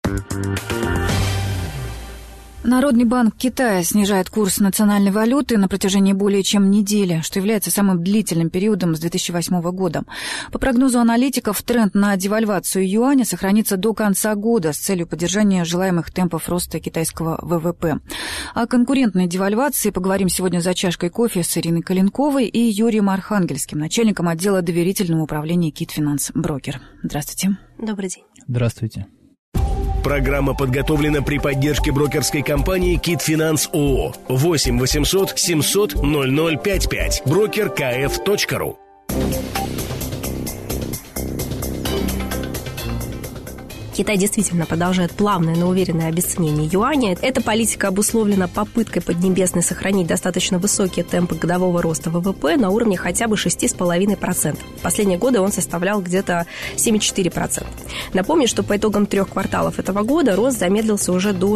Народный банк Китая снижает курс национальной валюты на протяжении более чем недели, что является самым длительным периодом с 2008 года. По прогнозу аналитиков, тренд на девальвацию юаня сохранится до конца года с целью поддержания желаемых темпов роста китайского ВВП. О конкурентной девальвации поговорим сегодня за чашкой кофе с Ириной Коленковой и Юрием Архангельским, начальником отдела доверительного управления Китфинанс Брокер. Здравствуйте. Добрый день. Здравствуйте. Программа подготовлена при поддержке брокерской компании Китфинанс ООО. 8 800 700 0055. Broker.kf.ru. Китай действительно продолжает плавное, но уверенное обесценение юаня. Эта политика обусловлена попыткой Поднебесной сохранить достаточно высокие темпы годового роста ВВП на уровне хотя бы 6,5%. В последние годы он составлял где-то 7,4%. Напомню, что по итогам 3 кварталов этого года рост замедлился уже до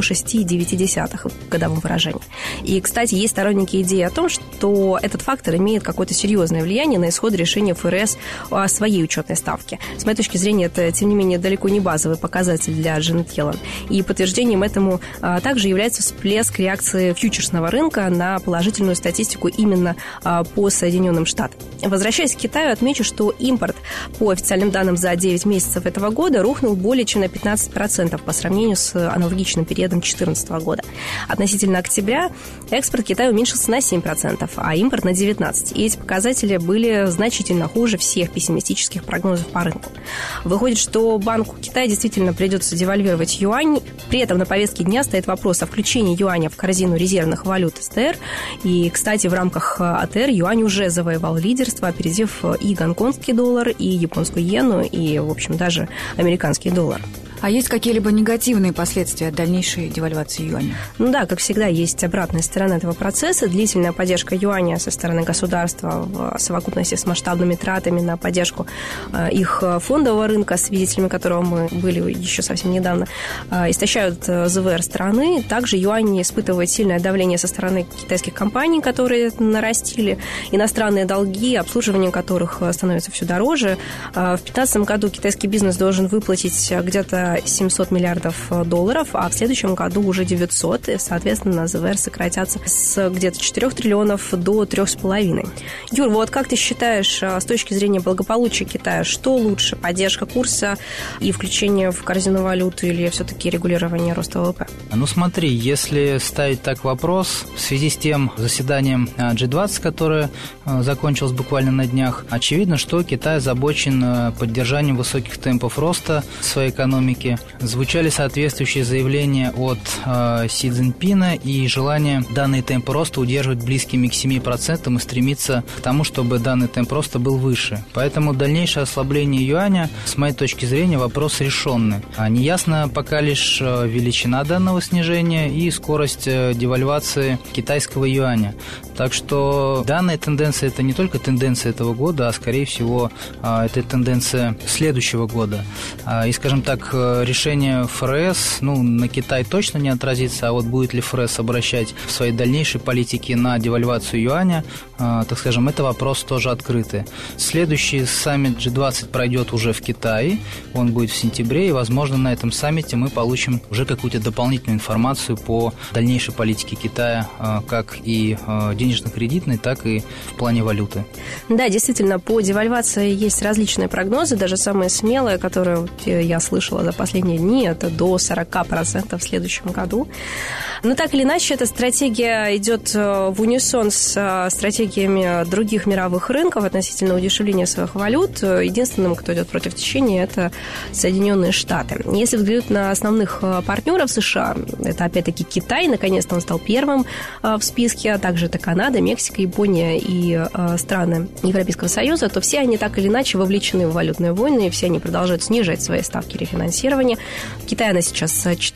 6,9% в годовом выражении. И, кстати, есть сторонники идеи о том, что этот фактор имеет какое-то серьезное влияние на исход решения ФРС о своей учетной ставке. С моей точки зрения, это, тем не менее, далеко не базовый показатель для Джанет Йеллен. И подтверждением этому также является всплеск реакции фьючерсного рынка на положительную статистику именно по Соединенным Штатам. Возвращаясь к Китаю, отмечу, что импорт по официальным данным за 9 месяцев этого года рухнул более чем на 15% по сравнению с аналогичным периодом 2014 года. Относительно октября экспорт Китая уменьшился на 7%, а импорт на 19%. И эти показатели были значительно хуже всех пессимистических прогнозов по рынку. Выходит, что Банку Китая действительно придется девальвировать юань. При этом на повестке дня стоит вопрос о включении юаня в корзину резервных валют СТР. И, кстати, в рамках АТР юань уже завоевал лидерство, опередив и гонконгский доллар, и японскую иену, и, в общем, даже американский доллар. А есть какие-либо негативные последствия дальнейшей девальвации юаня? Ну да, как всегда, есть обратная сторона этого процесса. Длительная поддержка юаня со стороны государства в совокупности с масштабными тратами на поддержку их фондового рынка, свидетелями которого мы были еще совсем недавно, истощают ЗВР страны. Также юань испытывает сильное давление со стороны китайских компаний, которые нарастили иностранные долги, обслуживание которых становится все дороже. В 2015 году китайский бизнес должен выплатить где-то 700 миллиардов долларов, а в следующем году уже 900, и, соответственно, ЗВР сократятся с где-то 4 триллионов до 3,5. Юр, вот как ты считаешь, с точки зрения благополучия Китая, что лучше, поддержка курса и включение в корзину валюты или все-таки регулирование роста ВВП? Ну смотри, если ставить так вопрос, в связи с тем заседанием G20, которое закончилось буквально на днях, очевидно, что Китай озабочен поддержанием высоких темпов роста своей экономики. Звучали соответствующие заявления от Си Цзиньпина и желание данный темп роста удерживать близкими к 7% и стремиться к тому, чтобы данный темп роста был выше. Поэтому дальнейшее ослабление юаня, с моей точки зрения, вопрос решенный. Неясно пока лишь величина данного снижения и скорость девальвации китайского юаня. Так что данная тенденция – это не только тенденция этого года, а, скорее всего, это тенденция следующего года. И, скажем так, решение ФРС на Китай точно не отразится, а вот будет ли ФРС обращать в своей дальнейшей политике на девальвацию юаня, так скажем, это вопрос тоже открытый. Следующий саммит G20 пройдет уже в Китае, он будет в сентябре, и, возможно, на этом саммите мы получим уже какую-то дополнительную информацию по дальнейшей политике Китая, как и денежно-кредитной, так и в плане валюты. Да, действительно, по девальвации есть различные прогнозы, даже самые смелые, которые я слышала за последние дни, это до 40% в следующем году. Но так или иначе, эта стратегия идет в унисон с стратегиями других мировых рынков относительно удешевления своих валют. Единственным, кто идет против течения, это Соединенные Штаты. Если взглянуть на основных партнеров США, это опять-таки Китай, наконец-то он стал первым в списке, а также это Канада, Мексика, Япония и страны Европейского Союза, то все они так или иначе вовлечены в валютные войны, и все они продолжают снижать свои ставки рефинансирования. В Китае она сейчас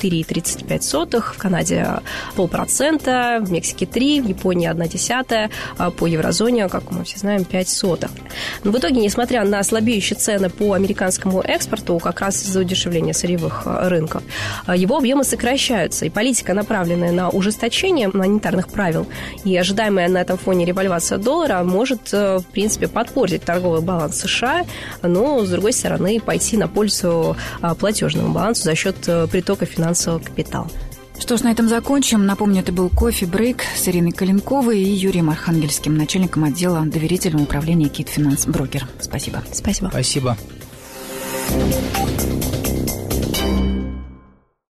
4,35, в Канаде 0,5%, в Мексике 3%, в Японии 0,1%, по еврозоне, как мы все знаем, 0,05. Но в итоге, несмотря на слабеющие цены по американскому экспорту, как раз из-за удешевления сырьевых рынков, его объемы сокращаются, и политика, направленная на ужесточение монетарных правил и ожидаемая на этом фоне ревальвация доллара, может, в принципе, подпортить торговый баланс США, но, с другой стороны, пойти на пользу платежам платежному балансу за счет притока финансового капитала. Что ж, на этом закончим. Напомню, это был кофе-брейк с Ириной Калинковой и Юрием Архангельским, начальником отдела доверительного управления Кит Финанс Брокер. Спасибо. Спасибо. Спасибо.